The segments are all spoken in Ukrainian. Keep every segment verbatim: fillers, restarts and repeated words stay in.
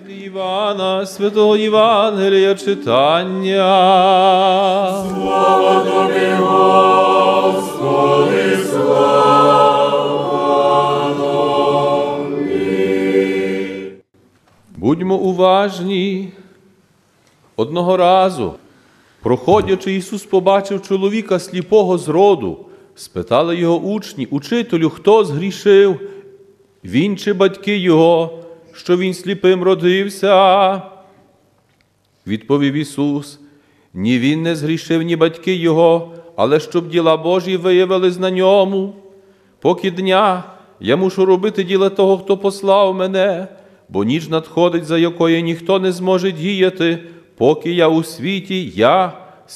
Івана, святого Євангелія читання. Слава тобі, Господи, слава тобі. Будьмо уважні. Одного разу, проходячи, Ісус побачив чоловіка сліпого з роду. Спитали його учні: «Учителю, хто згрішив? Він чи батьки його, що він сліпим родився?» Відповів Ісус: «Ні він не згрішив, ні батьки його, але щоб діла Божі виявились на ньому. Поки дня я мушу робити діла того, хто послав мене, бо ніч надходить, за якої ніхто не зможе діяти, поки я у світі, я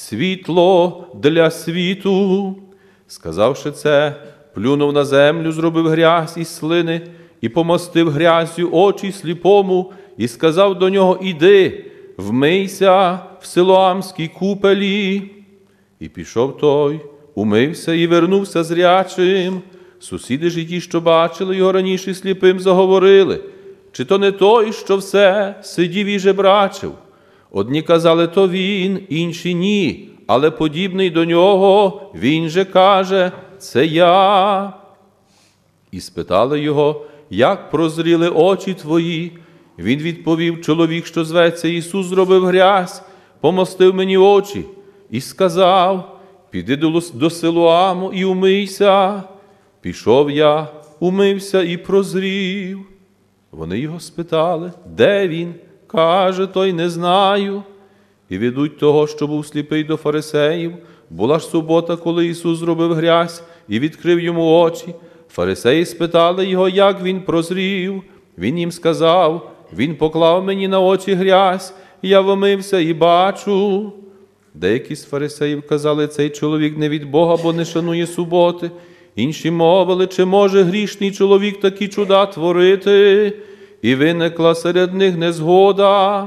світло для світу». Сказавши це, плюнув на землю, зробив грязь із слини і помастив грязю очі сліпому, і сказав до нього: «Іди, вмийся в Силоамській купелі». І пішов той, умився і вернувся зрячим. Сусіди ж і ті, що бачили його раніше сліпим, заговорили: «Чи то не той, що все сидів і жебрачив?» Одні казали: «То він», інші: «Ні, але подібний до нього». Він же каже: «Це я». І спитали його: «Як прозріли очі твої?» Він відповів: «Чоловік, що зветься Ісус, зробив грязь, помастив мені очі і сказав: піди до Силоаму і умийся. Пішов я, умився і прозрів». Вони його спитали: «Де він?» Каже той: «Не знаю». І ведуть того, що був сліпий, до фарисеїв. Була ж субота, коли Ісус зробив грязь і відкрив йому очі. Фарисеї спитали його, як він прозрів. Він їм сказав: «Він поклав мені на очі грязь, я вмився і бачу». Деякі з фарисеїв казали: «Цей чоловік не від Бога, бо не шанує суботи». Інші мовили: «Чи може грішний чоловік такі чуда творити?» І виникла серед них незгода.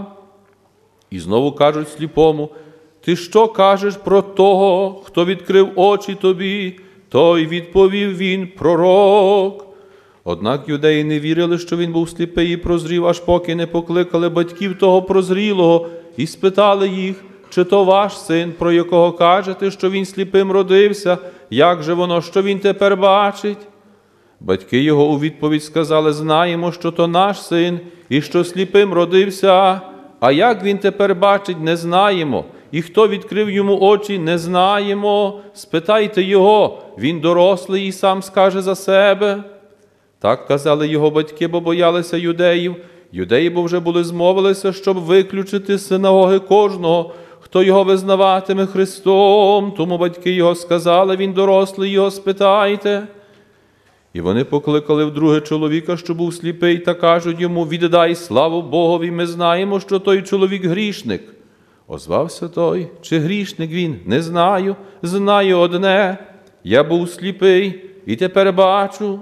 І знову кажуть сліпому: «Ти що кажеш про того, хто відкрив очі тобі?» Той відповів: «Він пророк». Однак юдеї не вірили, що він був сліпий і прозрів, аж поки не покликали батьків того прозрілого і спитали їх: «Чи то ваш син, про якого кажете, що він сліпим родився? Як же воно, що він тепер бачить?» Батьки його у відповідь сказали: «Знаємо, що то наш син, і що сліпим родився, а як він тепер бачить, не знаємо, і хто відкрив йому очі, не знаємо. Спитайте його, він дорослий і сам скаже за себе». Так казали його батьки, бо боялися юдеїв. Юдеї бо вже були змовилися, щоб виключити з синагоги кожного, хто його визнаватиме Христом. Тому батьки його сказали: «Він дорослий, його спитайте». І вони покликали вдруге чоловіка, що був сліпий, та кажуть йому: «Віддай славу Богові, ми знаємо, що той чоловік грішник». Озвався той: «Чи грішник він? Не знаю. Знаю одне: я був сліпий і тепер бачу».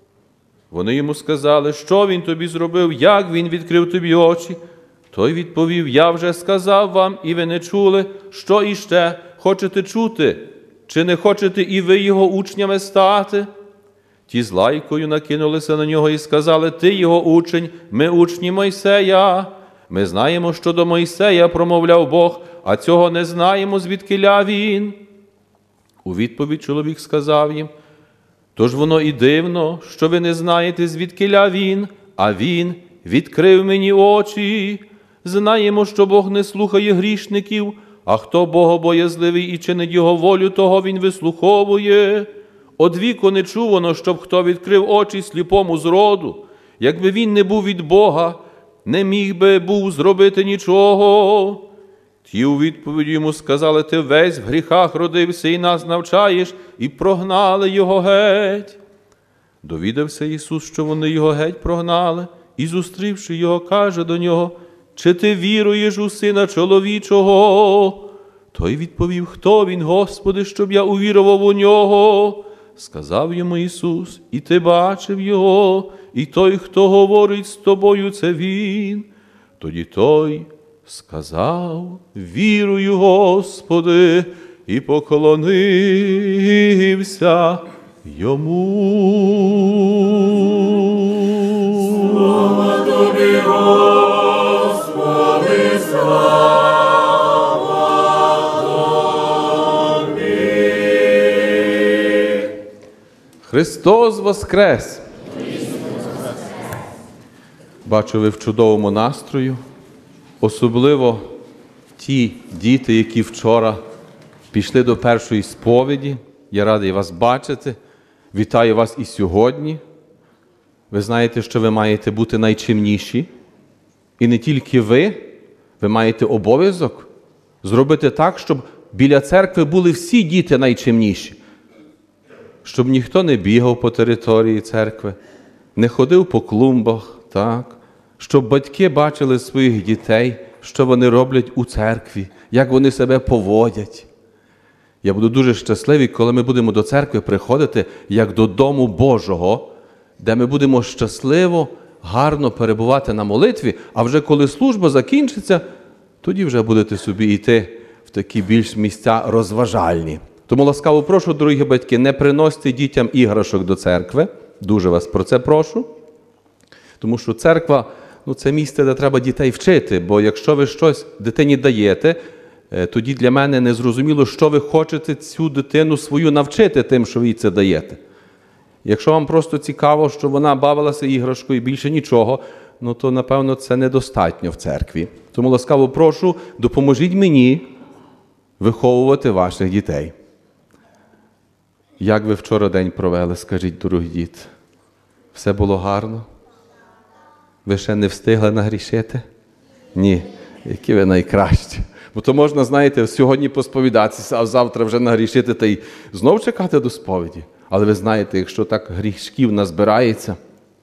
Вони йому сказали: «Що він тобі зробив? Як він відкрив тобі очі?» Той відповів: «Я вже сказав вам, і ви не чули. Що іще хочете чути? Чи не хочете і ви його учнями стати?» Ті з лайкою накинулися на нього і сказали: «Ти його учень, ми учні Мойсея. Ми знаємо, що до Мойсея промовляв Бог, а цього не знаємо, звідкиля він». У відповідь чоловік сказав їм: «Тож воно і дивно, що ви не знаєте, звідкиля він, а він відкрив мені очі. Знаємо, що Бог не слухає грішників, а хто богобоязливий і чинить його волю, того він вислуховує. Одвіку не чувано, щоб хто відкрив очі сліпому з роду. Якби він не був від Бога, не міг би був зробити нічого». Ті у відповідь йому сказали: «Ти весь в гріхах родився і нас навчаєш», і прогнали його геть. Довідався Ісус, що вони його геть прогнали, і, зустрівши його, каже до нього: «Чи ти віруєш у Сина чоловічого?» Той відповів: «Хто він, Господи, щоб я увірував у нього?» Сказав йому Ісус: «І ти бачив його, і той, хто говорить з тобою, це він». Тоді той сказав: «Вірую, Господи», і поклонився йому. Слава тобі, Господи! Христос воскрес! Бачу, ви в чудовому настрою. Особливо ті діти, які вчора пішли до першої сповіді. Я радий вас бачити. Вітаю вас і сьогодні. Ви знаєте, що ви маєте бути найчимніші. І не тільки ви, ви маєте обов'язок зробити так, щоб біля церкви були всі діти найчимніші. Щоб ніхто не бігав по території церкви, не ходив по клумбах, так? Щоб батьки бачили своїх дітей, що вони роблять у церкві, як вони себе поводять. Я буду дуже щасливий, коли ми будемо до церкви приходити, як до Дому Божого, де ми будемо щасливо, гарно перебувати на молитві, а вже коли служба закінчиться, тоді вже будете собі йти в такі більш місця розважальні. Тому ласкаво прошу, дорогі батьки, не приносьте дітям іграшок до церкви. Дуже вас про це прошу. Тому що церква, ну, це місце, де треба дітей вчити, бо якщо ви щось дитині даєте, тоді для мене не зрозуміло, що ви хочете цю дитину свою навчити тим, що ви їй це даєте. Якщо вам просто цікаво, що вона бавилася іграшкою і більше нічого, ну то, напевно, це недостатньо в церкві. Тому ласкаво прошу, допоможіть мені виховувати ваших дітей. Як ви вчора день провели, скажіть, дорогі діти? Все було гарно? Ви ще не встигли нагрішити? Ні. Які ви найкращі. Бо то можна, знаєте, сьогодні посповідатися, а завтра вже нагрішити та й знов чекати до сповіді. Але ви знаєте, якщо так грішків назбирається,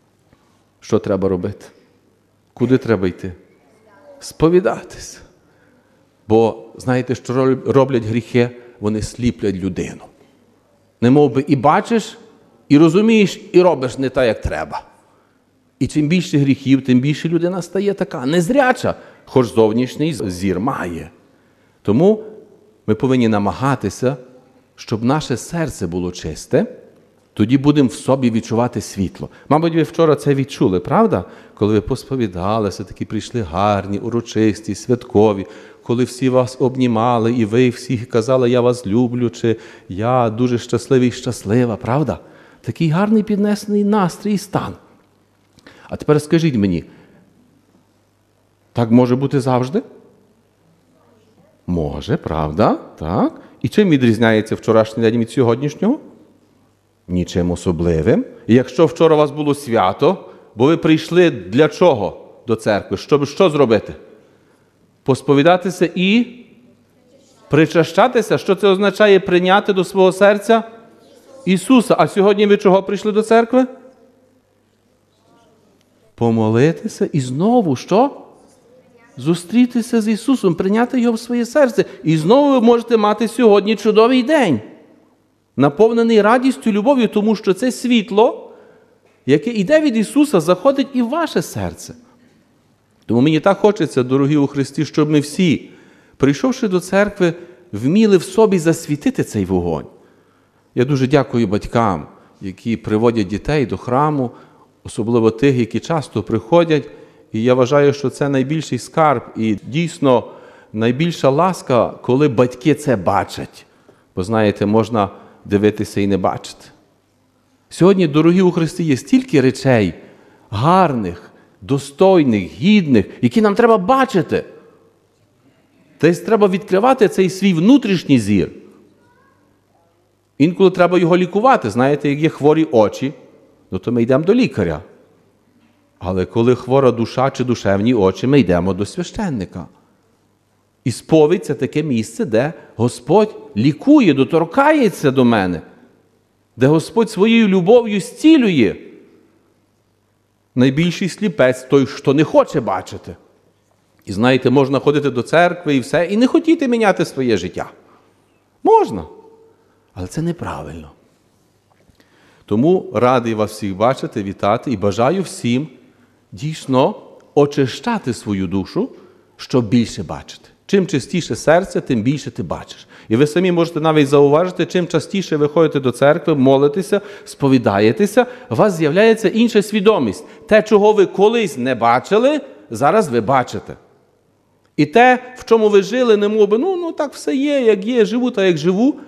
що треба робити? Куди треба йти? Сповідатися. Бо, знаєте, що роблять гріхи? Вони сліплять людину. Немов би і бачиш, і розумієш, і робиш не так, як треба. І чим більше гріхів, тим більше людина стає така незряча, хоч зовнішній зір має. Тому ми повинні намагатися, щоб наше серце було чисте, тоді будемо в собі відчувати світло. Мабуть, ви вчора це відчули, правда? Коли ви посповідалися, такі прийшли гарні, урочисті, святкові, коли всі вас обнімали, і ви всі казали, я вас люблю, чи я дуже щасливий і щаслива, правда? Такий гарний піднесений настрій і стан. А тепер скажіть мені, так може бути завжди? Може, правда? Так. І чим відрізняється вчорашній день від сьогоднішнього? Нічим особливим. І якщо вчора у вас було свято, бо ви прийшли для чого до церкви? Щоб що зробити? Посповідатися і причащатися? Що це означає прийняти до свого серця Ісуса? А сьогодні ви чого прийшли до церкви? Помолитися і знову що? Зустрітися з Ісусом, прийняти Його в своє серце. І знову ви можете мати сьогодні чудовий день, наповнений радістю, любов'ю, тому що це світло, яке йде від Ісуса, заходить і в ваше серце. Тому мені так хочеться, дорогі у Христі, щоб ми всі, прийшовши до церкви, вміли в собі засвітити цей вогонь. Я дуже дякую батькам, які приводять дітей до храму, особливо тих, які часто приходять. І я вважаю, що це найбільший скарб і дійсно найбільша ласка, коли батьки це бачать. Бо, знаєте, можна дивитися і не бачити. Сьогодні, дорогі у Христі, є стільки речей гарних, достойних, гідних, які нам треба бачити. Тобто треба відкривати цей свій внутрішній зір. Інколи треба його лікувати. Знаєте, як є хворі очі, ну то ми йдемо до лікаря. Але коли хвора душа чи душевні очі, ми йдемо до священника. І сповідь – це таке місце, де Господь лікує, доторкається до мене, де Господь своєю любов'ю зцілює. Найбільший сліпець – той, що не хоче бачити. І знаєте, можна ходити до церкви і все, і не хотіти міняти своє життя. Можна, але це неправильно. Тому радий вас всіх бачити, вітати і бажаю всім дійсно очищати свою душу, щоб більше бачити. Чим чистіше серце, тим більше ти бачиш. І ви самі можете навіть зауважити, чим частіше ви ходите до церкви, молитеся, сповідаєтеся, у вас з'являється інша свідомість. Те, чого ви колись не бачили, зараз ви бачите. І те, в чому ви жили, не мов би, ну, ну так все є, як є, живу так, як живу,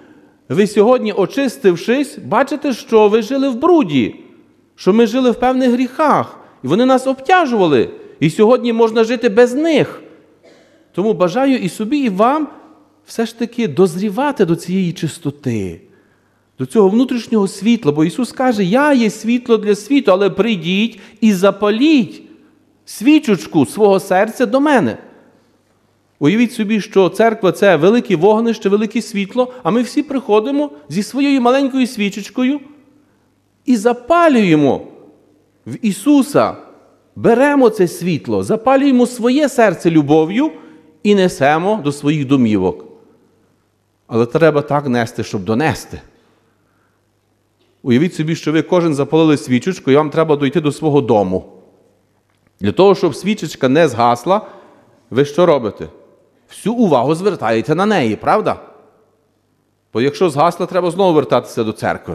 ви сьогодні, очистившись, бачите, що ви жили в бруді, що ми жили в певних гріхах, і вони нас обтяжували, і сьогодні можна жити без них. Тому бажаю і собі, і вам все ж таки дозрівати до цієї чистоти, до цього внутрішнього світла, бо Ісус каже, я є світло для світу, але прийдіть і запаліть свічечку свого серця до мене. Уявіть собі, що церква – це велике вогнище, велике світло, а ми всі приходимо зі своєю маленькою свічечкою і запалюємо в Ісуса, беремо це світло, запалюємо своє серце любов'ю і несемо до своїх домівок. Але треба так нести, щоб донести. Уявіть собі, що ви кожен запалили свічечку, і вам треба дойти до свого дому. Для того, щоб свічечка не згасла, ви що робите? Всю увагу звертаєте на неї, правда? Бо якщо згасла, треба знову вертатися до церкви.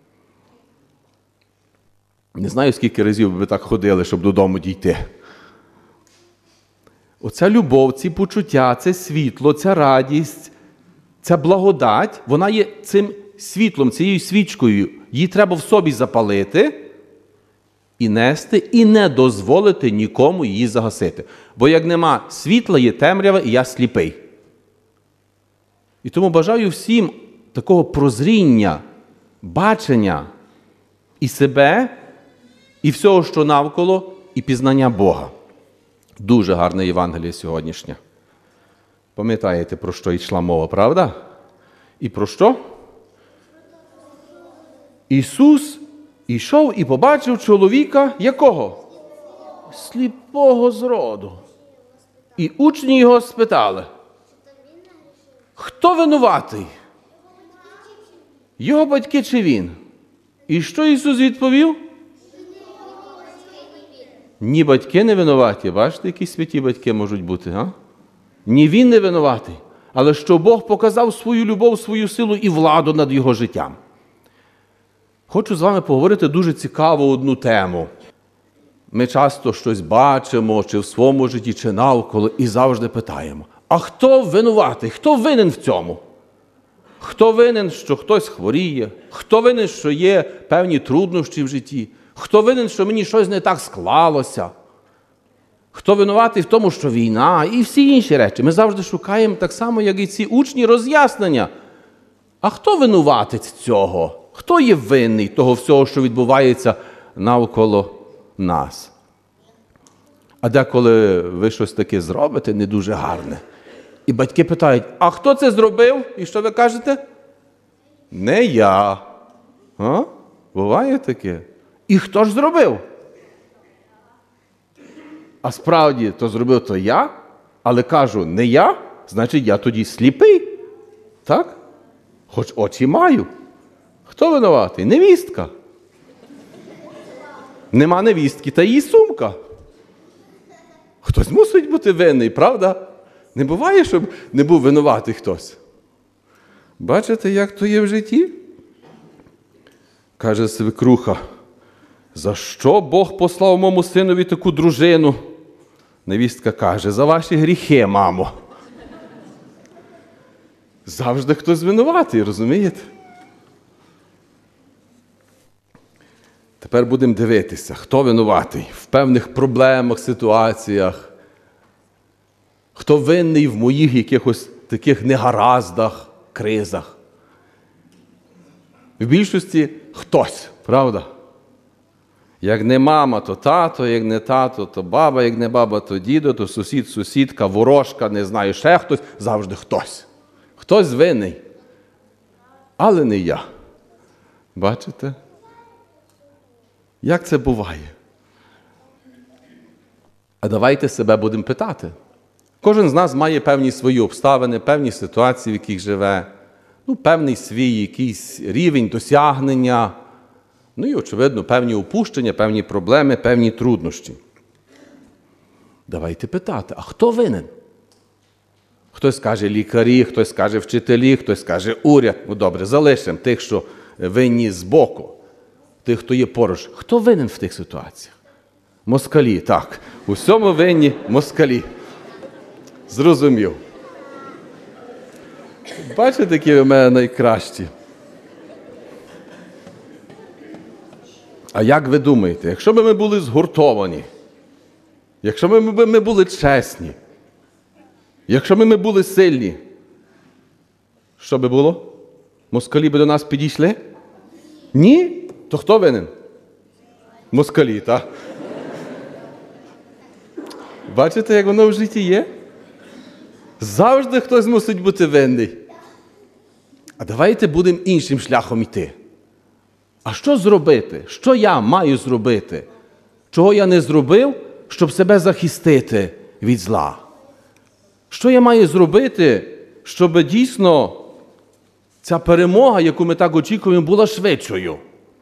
Не знаю, скільки разів ви так ходили, щоб додому дійти. Оця любов, ці почуття, це світло, ця радість, ця благодать, вона є цим світлом, цією свічкою. Її треба в собі запалити і нести, і не дозволити нікому її загасити. Бо як нема світла, є темрява, і я сліпий. І тому бажаю всім такого прозріння, бачення і себе, і всього, що навколо, і пізнання Бога. Дуже гарне Євангеліє сьогоднішнє. Пам'ятаєте, про що йшла мова, правда? І про що? Ісус ішов і побачив чоловіка, якого? Сліпого зроду. І учні його спитали, хто винуватий? Його батьки чи він? І що Ісус відповів? Ні батьки не винуваті. Бачите, які святі батьки можуть бути, а? Ні він не винуватий, але що Бог показав свою любов, свою силу і владу над його життям. Хочу з вами поговорити дуже цікаву одну тему. Ми часто щось бачимо, чи в своєму житті, чи навколо, і завжди питаємо, а хто винуватий, хто винен в цьому? Хто винен, що хтось хворіє? Хто винен, що є певні труднощі в житті? Хто винен, що мені щось не так склалося? Хто винуватий в тому, що війна? І всі інші речі. Ми завжди шукаємо так само, як і ці учні, роз'яснення. А хто винуватець цього? Хто є винний того всього, що відбувається навколо нас? А деколи ви щось таке зробите не дуже гарне. І батьки питають, а хто це зробив? І що ви кажете? Не я. А? Буває таке? І хто ж зробив? А справді, то зробив то я, але кажу, не я, значить я тоді сліпий. Так? Хоч очі маю. Хто винуватий? Невістка. Нема невістки, та її сумка. Хтось мусить бути винний, правда? Не буває, щоб не був винуватий хтось. Бачите, як то є в житті? Каже свекруха, за що Бог послав моєму синові таку дружину? Невістка каже, за ваші гріхи, мамо. Завжди хтось винуватий, розумієте? Тепер будемо дивитися, хто винуватий в певних проблемах, ситуаціях, хто винний в моїх якихось таких негараздах, кризах. В більшості хтось, правда? Як не мама, то тато, як не тато, то баба, як не баба, то дідо, то сусід, сусідка, ворожка, не знаю, ще хтось, завжди хтось. Хтось винний, але не я. Бачите? Як це буває? А давайте себе будемо питати. Кожен з нас має певні свої обставини, певні ситуації, в яких живе, ну, певний свій якийсь рівень досягнення, ну і, очевидно, певні упущення, певні проблеми, певні труднощі. Давайте питати, а хто винен? Хтось каже лікарі, хтось каже вчителі, хтось каже уряд. Ну добре, залишимо тих, що винні збоку, тих, хто є поруч. Хто винен в тих ситуаціях? Москалі, так. У всьому винні москалі. Зрозумів. Бачите, які ви в мене найкращі? А як ви думаєте, якщо б ми були згуртовані, якщо б ми, ми були чесні, якщо б ми були сильні, що би було? Москалі би до нас підійшли? Ні? То хто винен? Москалі, так? Бачите, як воно в житті є? Завжди хтось мусить бути винний. А давайте будемо іншим шляхом йти. А що зробити? Що я маю зробити? Чого я не зробив, щоб себе захистити від зла? Що я маю зробити, щоб дійсно ця перемога, яку ми так очікуємо, була швидшою?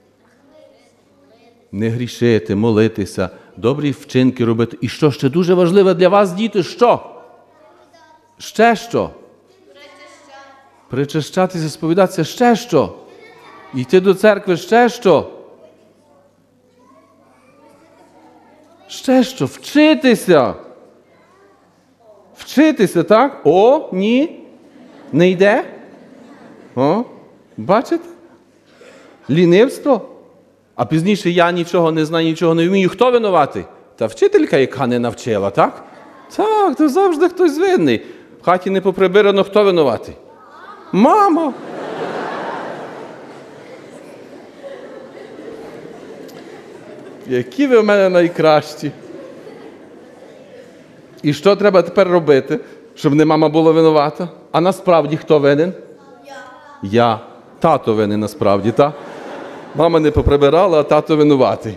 Не грішити, молитися, добрі вчинки робити. І що ще дуже важливе для вас, діти, що? Ще що? Причащатися, сповідатися, ще що? Йти до церкви, ще що? Ще що? Вчитися. Вчитися, так? О, ні. Не йде? О, бачите? Лінивство. А пізніше я нічого не знаю, нічого не вмію. Хто винуватий? Та вчителька, яка не навчила, так? Так, то завжди хтось винний. В хаті не поприбирано, хто винуватий? Мама. Які ви в мене найкращі. І що треба тепер робити, щоб не мама була винувата? А насправді хто винен? Я. Я. Тато винен насправді, так? Мама не поприбирала, а тато винуватий.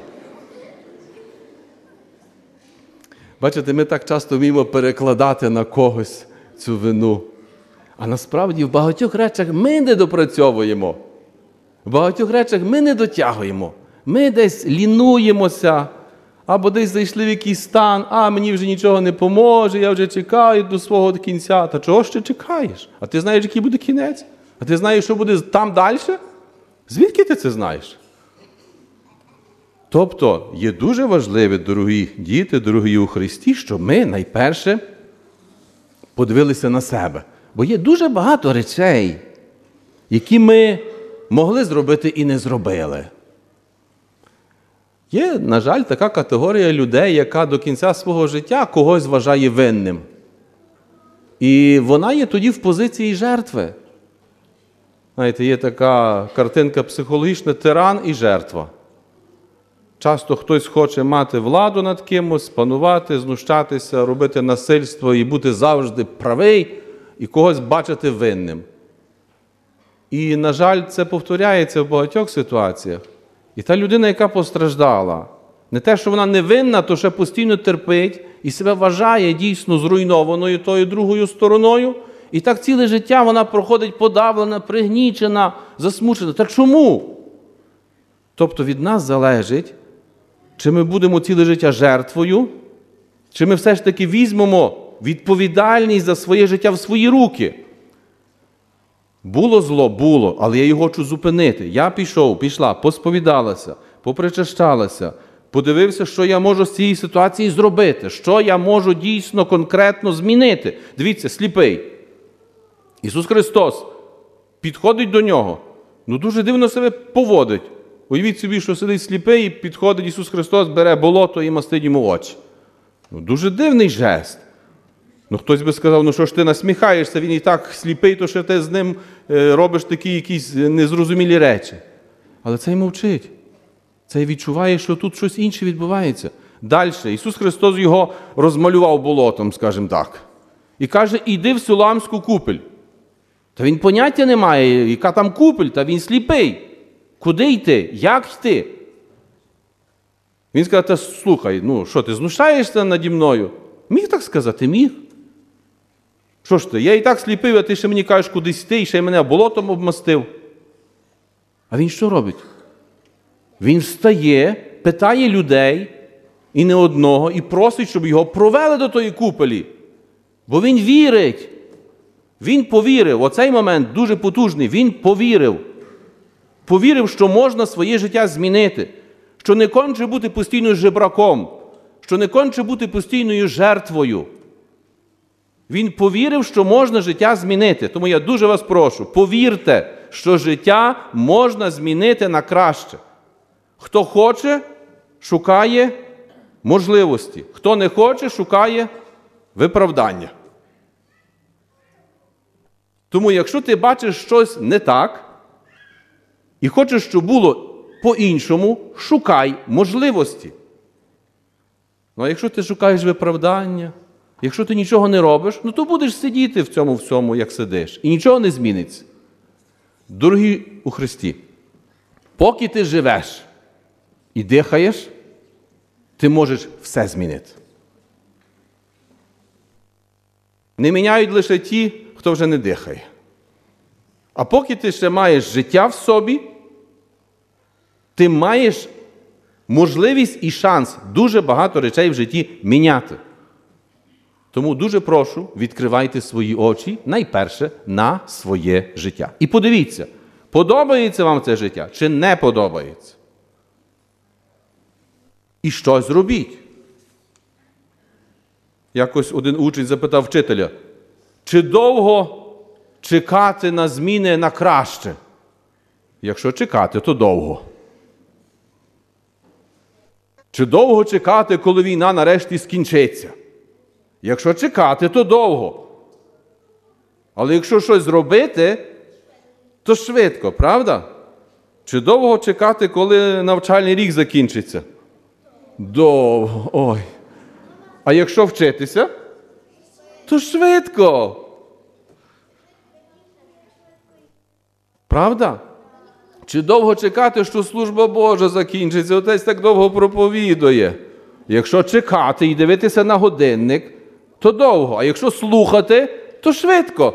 Бачите, ми так часто вміємо перекладати на когось цю вину. А насправді в багатьох речах ми не допрацьовуємо. В багатьох речах ми не дотягуємо. Ми десь лінуємося, або десь зайшли в якийсь стан, а мені вже нічого не поможе, я вже чекаю до свого кінця. Та чого ще чекаєш? А ти знаєш, який буде кінець? А ти знаєш, що буде там далі? Звідки ти це знаєш? Тобто, є дуже важливе, дорогі діти, дорогі у Христі, щоб ми найперше подивилися на себе. Бо є дуже багато речей, які ми могли зробити і не зробили. Є, на жаль, така категорія людей, яка до кінця свого життя когось вважає винним. І вона є тоді в позиції жертви. Знаєте, є така картинка психологічна: тиран і жертва. Часто хтось хоче мати владу над кимось, панувати, знущатися, робити насильство і бути завжди правий, і когось бачити винним. І, на жаль, це повторяється в багатьох ситуаціях. І та людина, яка постраждала, не те, що вона не винна, то ще постійно терпить і себе вважає дійсно зруйнованою тою другою стороною, і так ціле життя вона проходить подавлена, пригнічена, засмучена. Та чому? Тобто від нас залежить, чи ми будемо ціле життя жертвою, чи ми все ж таки візьмемо відповідальність за своє життя в свої руки. Було зло, було, але я його хочу зупинити. Я пішов, пішла, посповідалася, попричащалася, подивився, що я можу з цієї ситуації зробити, що я можу дійсно конкретно змінити. Дивіться, сліпий. Ісус Христос підходить до нього, ну дуже дивно себе поводить. Уявіть собі, що сидить сліпий, і підходить Ісус Христос, бере болото і мастить йому очі. Ну, дуже дивний жест. Ну, хтось би сказав, ну що ж ти насміхаєшся, він і так сліпий, то що ти з ним е, робиш такі якісь незрозумілі речі. Але цей мовчить. Цей відчуває, що тут щось інше відбувається. Далі. Ісус Христос його розмалював болотом, скажімо так. І каже, іди в Силоамську купель. Та він поняття не має, яка там купель, та він сліпий. Куди йти? Як йти? Він сказав, та слухай, ну що ти знущаєшся наді мною? Міг так сказати? Міг. Що ж ти, я і так сліпив, а ти ще мені кажеш, кудись йти, і ще й мене болотом обмастив. А він що робить? Він встає, питає людей, і не одного, і просить, щоб його провели до тої купелі. Бо він вірить. Він повірив. Оцей момент дуже потужний. Він повірив. Повірив, що можна своє життя змінити. Що не конче бути постійно жебраком. Що не конче бути постійною жертвою. Він повірив, що можна життя змінити. Тому я дуже вас прошу, повірте, що життя можна змінити на краще. Хто хоче, шукає можливості. Хто не хоче, шукає виправдання. Тому якщо ти бачиш щось не так і хочеш, щоб було по-іншому, шукай можливості. Ну, а якщо ти шукаєш виправдання, якщо ти нічого не робиш, ну то будеш сидіти в цьому всьому, як сидиш. І нічого не зміниться. Дорогі у Христі, поки ти живеш і дихаєш, ти можеш все змінити. Не міняють лише ті, хто вже не дихає. А поки ти ще маєш життя в собі, ти маєш можливість і шанс дуже багато речей в житті міняти. Тому дуже прошу, відкривайте свої очі, найперше, на своє життя. І подивіться, подобається вам це життя чи не подобається. І щось зробіть. Якось один учень запитав вчителя, чи довго чекати на зміни на краще? Якщо чекати, то довго. Чи довго чекати, коли війна нарешті скінчиться? Якщо чекати, то довго. Але якщо щось зробити, то швидко, правда? Чи довго чекати, коли навчальний рік закінчиться? Довго. Ой. А якщо вчитися, то швидко. Правда? Чи довго чекати, що служба Божа закінчиться? Отець так довго проповідує. Якщо чекати і дивитися на годинник, то довго. А якщо слухати, то швидко.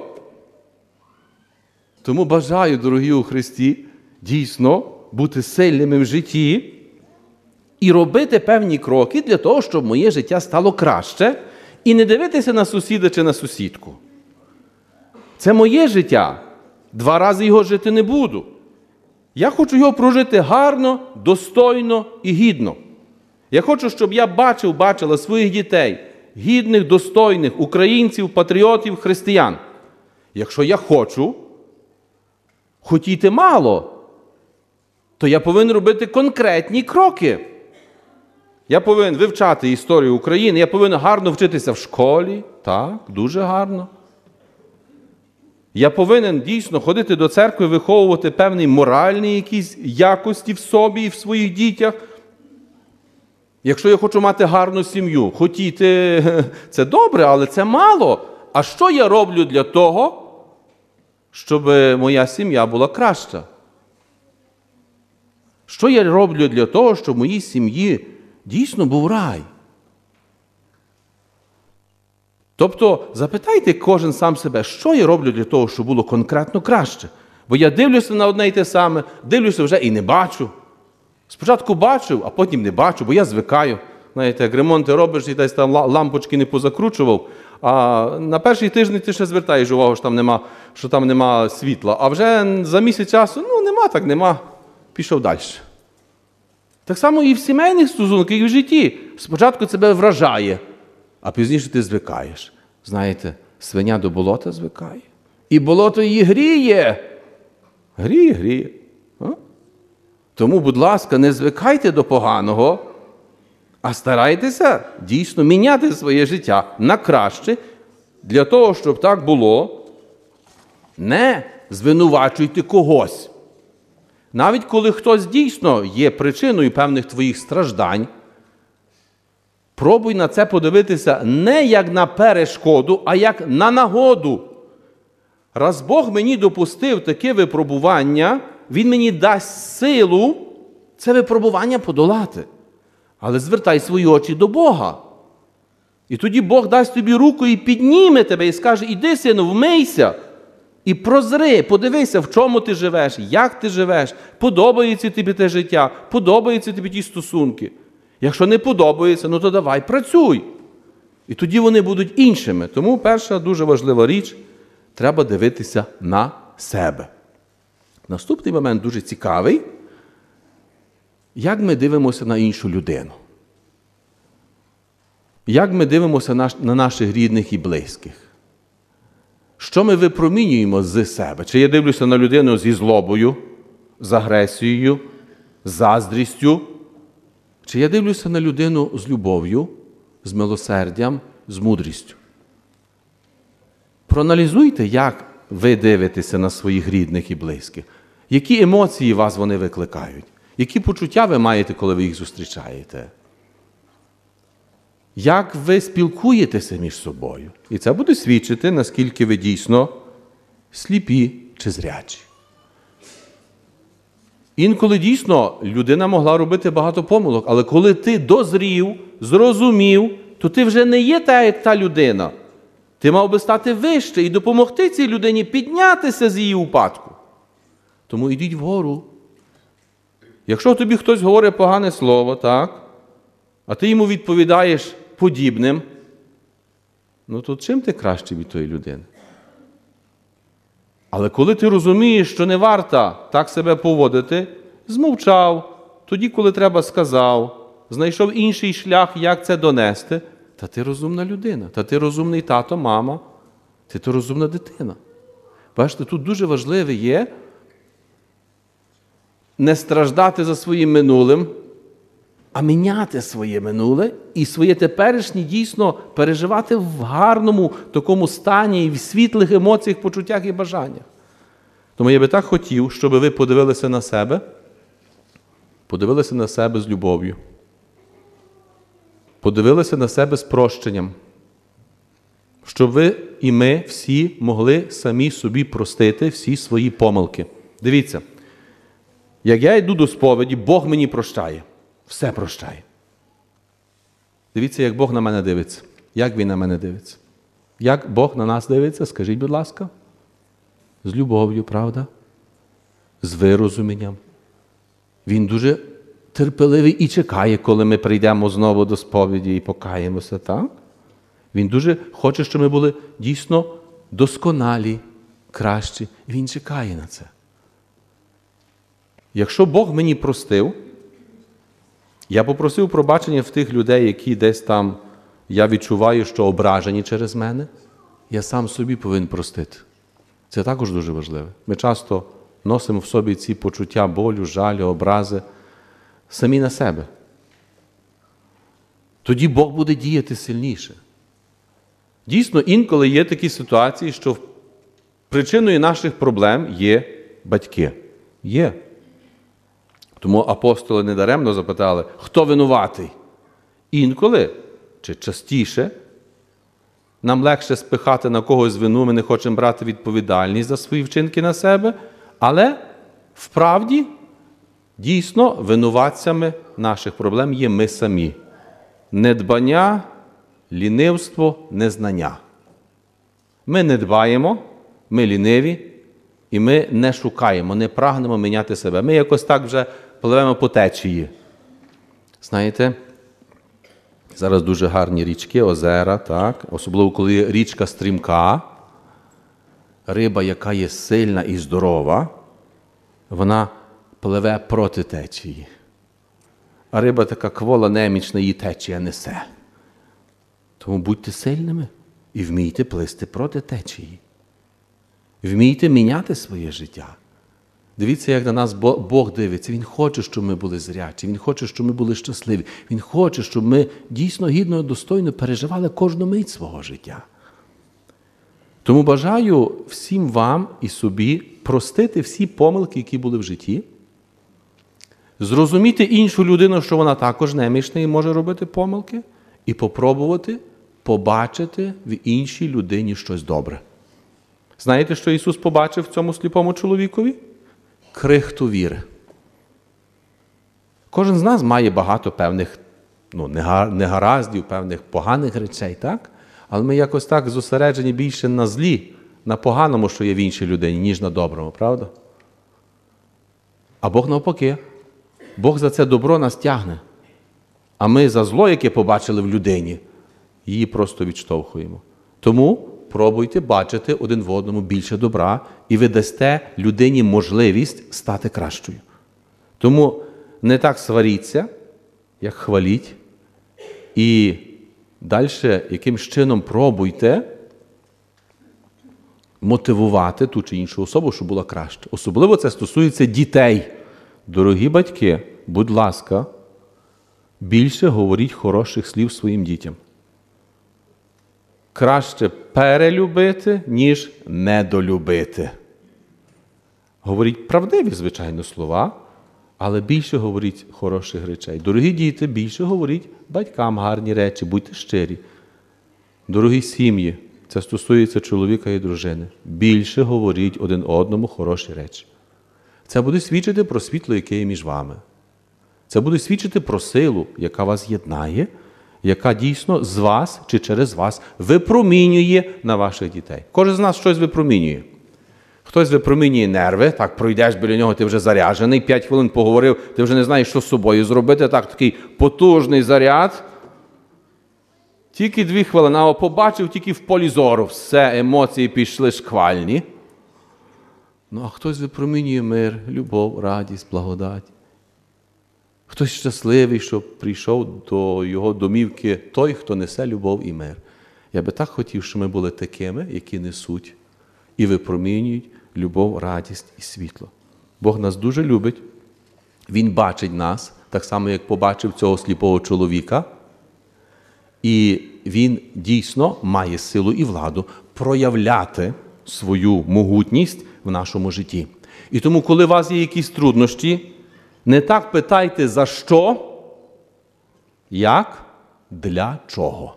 Тому бажаю, дорогі у Христі, дійсно бути сильними в житті і робити певні кроки для того, щоб моє життя стало краще, і не дивитися на сусіда чи на сусідку. Це моє життя. Два рази його жити не буду. Я хочу його прожити гарно, достойно і гідно. Я хочу, щоб я бачив, бачила своїх дітей, гідних, достойних українців, патріотів, християн. Якщо я хочу хотіти мало, то я повинен робити конкретні кроки. Я повинен вивчати історію України, я повинен гарно вчитися в школі, так, дуже гарно. Я повинен дійсно ходити до церкви, виховувати певні моральні якісь якості в собі і в своїх дітях. Якщо я хочу мати гарну сім'ю, хотіти – це добре, але це мало. А що я роблю для того, щоб моя сім'я була краща? Що я роблю для того, щоб в моїй сім'ї дійсно був рай? Тобто, запитайте кожен сам себе, що я роблю для того, щоб було конкретно краще. Бо я дивлюся на одне й те саме, дивлюся вже і не бачу. Спочатку бачив, а потім не бачу, бо я звикаю. Знаєте, як ремонти робиш і десь там лампочки не позакручував, а на перший тиждень ти ще звертаєш увагу, що там нема, що там нема світла. А вже за місяць часу, ну нема, так нема, пішов далі. Так само і в сімейних стосунках, і в житті. Спочатку тебе вражає, а пізніше ти звикаєш. Знаєте, свиня до болота звикає. І болото її гріє. Гріє, гріє. А? Тому, будь ласка, не звикайте до поганого, а старайтеся дійсно міняти своє життя на краще, для того, щоб так було. Не звинувачуйте когось. Навіть коли хтось дійсно є причиною певних твоїх страждань, пробуй на це подивитися не як на перешкоду, а як на нагоду. Раз Бог мені допустив таке випробування, Він мені дасть силу це випробування подолати. Але звертай свої очі до Бога. І тоді Бог дасть тобі руку і підніме тебе, і скаже, іди, сину, вмийся. І прозри, подивися, в чому ти живеш, як ти живеш, подобається тобі те життя, подобаються тобі ті стосунки. Якщо не подобається, ну то давай, працюй. І тоді вони будуть іншими. Тому перша дуже важлива річ – треба дивитися на себе. Наступний момент дуже цікавий. Як ми дивимося на іншу людину? Як ми дивимося на наших рідних і близьких? Що ми випромінюємо з себе? Чи я дивлюся на людину зі злобою, з агресією, заздрістю, чи я дивлюся на людину з любов'ю, з милосердям, з мудрістю. Проаналізуйте, як ви дивитеся на своїх рідних і близьких. Які емоції вас вони викликають? Які почуття ви маєте, коли ви їх зустрічаєте? Як ви спілкуєтеся між собою? І це буде свідчити, наскільки ви дійсно сліпі чи зрячі. Інколи дійсно людина могла робити багато помилок, але коли ти дозрів, зрозумів, то ти вже не є та, та людина. Ти мав би стати вище і допомогти цій людині піднятися з її упадку. Тому йдіть вгору. Якщо тобі хтось говорить погане слово, так, а ти йому відповідаєш подібним, ну то чим ти краще від тої людини? Але коли ти розумієш, що не варто так себе поводити, змовчав, тоді, коли треба, сказав, знайшов інший шлях, як це донести, та ти розумна людина, та ти розумний тато, мама, ти то розумна дитина. Бачите, тут дуже важливе є не страждати за своїм минулим, а міняти своє минуле і своє теперішнє дійсно переживати в гарному такому стані і в світлих емоціях, почуттях і бажаннях. Тому я би так хотів, щоб ви подивилися на себе, подивилися на себе з любов'ю, подивилися на себе з прощенням, щоб ви і ми всі могли самі собі простити всі свої помилки. Дивіться, як я йду до сповіді, Бог мені прощає. Все прощає. Дивіться, як Бог на мене дивиться. Як Він на мене дивиться. Як Бог на нас дивиться, скажіть, будь ласка. З любов'ю, правда? З вирозумінням. Він дуже терпеливий і чекає, коли ми прийдемо знову до сповіді і покаємося, так? Він дуже хоче, щоб ми були дійсно досконалі, кращі. Він чекає на це. Якщо Бог мені простив, я попросив пробачення в тих людей, які десь там, я відчуваю, що ображені через мене, я сам собі повинен простити. Це також дуже важливо. Ми часто носимо в собі ці почуття болю, жалю, образи самі на себе. Тоді Бог буде діяти сильніше. Дійсно, інколи є такі ситуації, що причиною наших проблем є батьки. Є. Тому апостоли недаремно запитали, хто винуватий? Інколи, чи частіше, нам легше спихати на когось вину, ми не хочемо брати відповідальність за свої вчинки на себе, але вправді, дійсно, винуватцями наших проблем є ми самі. Недбання, лінивство, незнання. Ми не дбаємо, ми ліниві, і ми не шукаємо, не прагнемо міняти себе. Ми якось так вже пливемо по течії. Знаєте, зараз дуже гарні річки, озера, так? Особливо, коли річка стрімка, риба, яка є сильна і здорова, вона пливе проти течії. А риба така квола, немічна, її течія несе. Тому будьте сильними і вмійте плисти проти течії. Вмійте міняти своє життя. Дивіться, як на нас Бог дивиться. Він хоче, щоб ми були зрячі. Він хоче, щоб ми були щасливі. Він хоче, щоб ми дійсно гідно і достойно переживали кожну мить свого життя. Тому бажаю всім вам і собі простити всі помилки, які були в житті, зрозуміти іншу людину, що вона також немічна і може робити помилки, і попробувати побачити в іншій людині щось добре. Знаєте, що Ісус побачив в цьому сліпому чоловікові? Крихту віри. Кожен з нас має багато певних ну, негараздів, певних поганих речей, так? Але ми якось так зосереджені більше на злі, на поганому, що є в іншій людині, ніж на доброму, правда? А Бог навпаки. Бог за це добро нас тягне. А ми за зло, яке побачили в людині, її просто відштовхуємо. Тому пробуйте бачити один в одному більше добра, і ви дасте людині можливість стати кращою. Тому не так сваріться, як хваліть, і далі якимсь чином пробуйте мотивувати ту чи іншу особу, щоб була краще. Особливо це стосується дітей. Дорогі батьки, будь ласка, більше говоріть хороших слів своїм дітям. Краще перелюбити, ніж недолюбити. Говоріть правдиві, звичайно, слова, але більше говоріть хороших речей. Дорогі діти, більше говоріть батькам гарні речі, будьте щирі. Дорогі сім'ї, це стосується чоловіка і дружини. Більше говоріть один одному хороші речі. Це буде свідчити про світло, яке є між вами. Це буде свідчити про силу, яка вас єднає, яка дійсно з вас чи через вас випромінює на ваших дітей. Кожен з нас щось випромінює. Хтось випромінює нерви, так, пройдеш біля нього, ти вже заряджений, п'ять хвилин поговорив, ти вже не знаєш, що з собою зробити, так, такий потужний заряд. Тільки дві хвилини, а побачив тільки в полі зору, все, емоції пішли шквальні. Ну, а хтось випромінює мир, любов, радість, благодать. Хтось щасливий, що прийшов до його домівки той, хто несе любов і мир. Я би так хотів, щоб ми були такими, які несуть і випромінюють любов, радість і світло. Бог нас дуже любить. Він бачить нас, так само, як побачив цього сліпого чоловіка. І він дійсно має силу і владу проявляти свою могутність в нашому житті. І тому, коли у вас є якісь труднощі, не так питайте, за що, як, для чого.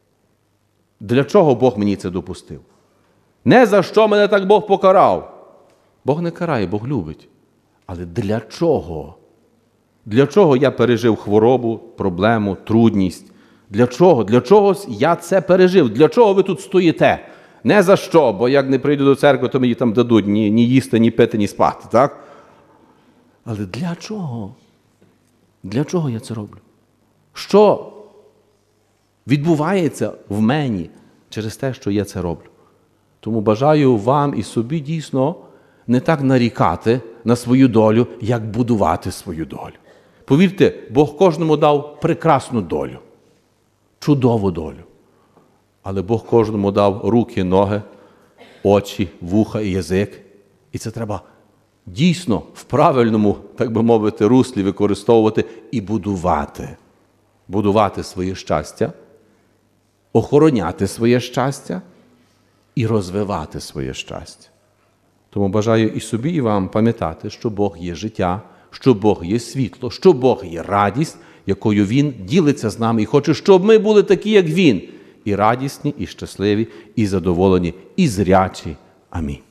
Для чого Бог мені це допустив? Не за що мене так Бог покарав. Бог не карає, Бог любить. Але для чого? Для чого я пережив хворобу, проблему, трудність? Для чого? Для чого я це пережив? Для чого ви тут стоїте? Не за що, бо як не прийду до церкви, то мені там дадуть ні, ні їсти, ні пити, ні спати, так? Але для чого? Для чого я це роблю? Що відбувається в мені через те, що я це роблю? Тому бажаю вам і собі дійсно не так нарікати на свою долю, як будувати свою долю. Повірте, Бог кожному дав прекрасну долю, чудову долю. Але Бог кожному дав руки, ноги, очі, вуха і язик. І це треба дійсно в правильному, так би мовити, руслі використовувати і будувати. Будувати своє щастя, охороняти своє щастя і розвивати своє щастя. Тому бажаю і собі, і вам пам'ятати, що Бог є життя, що Бог є світло, що Бог є радість, якою Він ділиться з нами і хоче, щоб ми були такі, як Він. І радісні, і щасливі, і задоволені, і зрячі. Амінь.